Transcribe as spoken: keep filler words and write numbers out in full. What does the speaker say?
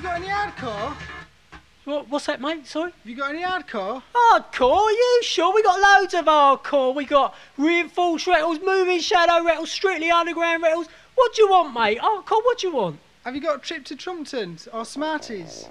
You got any hardcore? What, what's that, mate? Sorry? Have you got any hardcore? Hardcore? You sure? We got loads of hardcore. We got Reinforced Rattles, Moving Shadow Rattles, Strictly Underground Rattles. What do you want, mate? Hardcore, what do you want? Have you got a trip to Trumpton or Smarties?